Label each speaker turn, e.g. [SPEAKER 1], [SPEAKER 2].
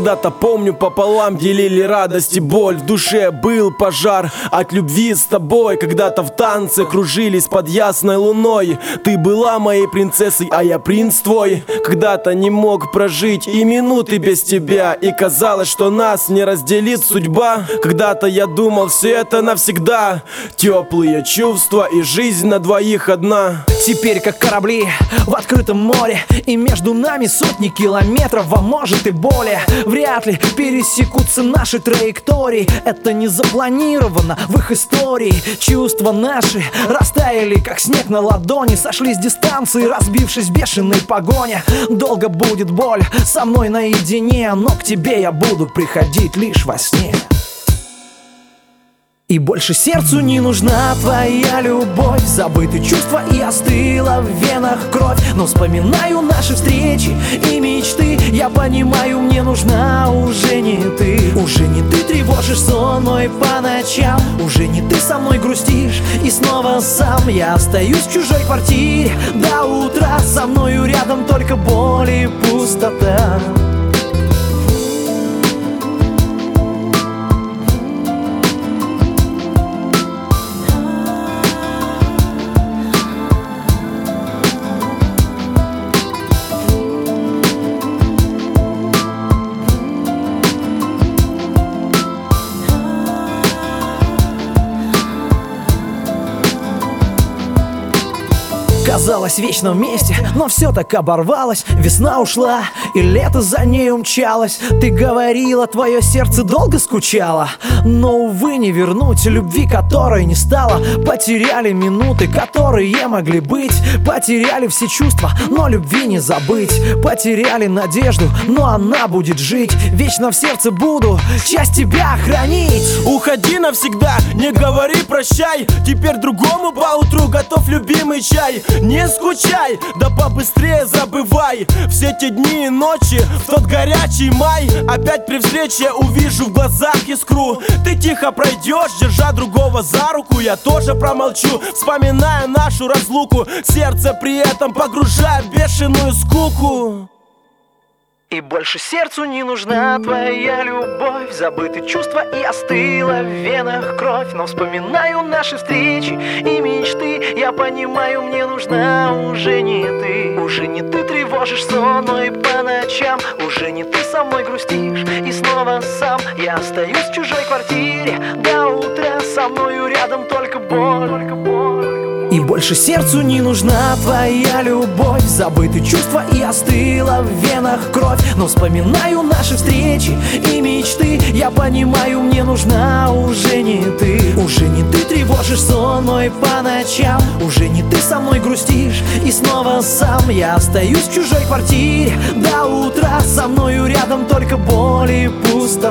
[SPEAKER 1] Когда-то, помню, пополам делили радость и боль. В душе был пожар от любви с тобой. Когда-то в танце кружились под ясной луной. Ты была моей принцессой, а я принц твой. Когда-то не мог прожить и минуты без тебя, и казалось, что нас не разделит судьба. Когда-то я думал, все это навсегда. Теплые чувства и жизнь на двоих одна.
[SPEAKER 2] Теперь как корабли в открытом море, и между нами сотни километров, а может и более. Вряд ли пересекутся наши траектории. Это не запланировано в их истории. Чувства наши растаяли, как снег на ладони. Сошли с дистанции, разбившись в бешеной погоне. Долго будет боль со мной наедине, но к тебе я буду приходить лишь во сне. И больше сердцу не нужна твоя любовь. Забыты чувства и остыла в венах кровь. Но вспоминаю наши встречи и мечты. Я понимаю, мне нужна уже не ты. Уже не ты тревожишь сон мой по ночам. Уже не ты со мной грустишь и снова сам. Я остаюсь в чужой квартире до утра. Со мною рядом только боль и пустота. Казалось, вечно вместе, но все так оборвалось. Весна ушла, и лето за ней умчалось. Ты говорила, твое сердце долго скучало. Но, увы, не вернуть любви, которой не стало. Потеряли минуты, которые могли быть. Потеряли все чувства, но любви не забыть. Потеряли надежду, но она будет жить. Вечно в сердце буду часть тебя хранить.
[SPEAKER 1] Уходи навсегда, не говори прощай. Теперь другому поутру готов любимый чай. Не скучай, да побыстрее забывай все те дни и ночи в тот горячий май. Опять при встрече увижу в глазах искру. Ты тихо пройдешь, держа другого за руку. Я тоже промолчу, вспоминая нашу разлуку. Сердце при этом погружая в бешеную скуку.
[SPEAKER 2] И больше сердцу не нужна твоя любовь. Забыты чувства и остыла в венах кровь. Но вспоминаю наши встречи и мечты. Я понимаю, мне нужна уже не ты. Уже не ты тревожишь сон мой по ночам. Уже не ты со мной грустишь и снова сам. Я остаюсь в чужой квартире до утра. Со мною рядом только боль. И больше сердцу не нужна твоя любовь. Забыты чувства и остыла в венах кровь. Но вспоминаю наши встречи и мечты. Я понимаю, мне нужна уже не ты. Уже не ты тревожишь сон мой по ночам. Уже не ты со мной грустишь и снова сам. Я остаюсь в чужой квартире до утра. Со мною рядом только боль и пустота.